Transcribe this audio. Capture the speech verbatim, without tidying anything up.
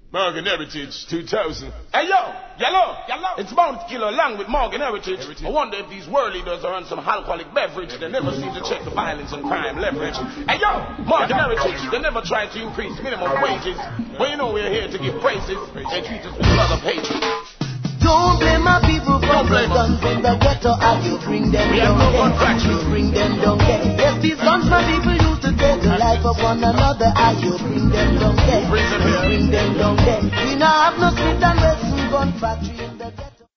Morgan Heritage two thousand. Hey yo, yellow, yellow. It's bound to kill along with Morgan Heritage. Heritage. I wonder if these world leaders are on some alcoholic beverage. They never seem to check the violence and crime leverage. Hey yo, Morgan Heritage. They never try to increase minimum wages. Well, you know we're here to give praises. They treat us with love of hatred. Don't blame my people for the guns in the ghetto. As you bring them we down no there, you bring them down there. Yes, these guns my people used to take the life of one another. As you bring them down there, you bring them down there. We now have no Smith and Wesson gun factory.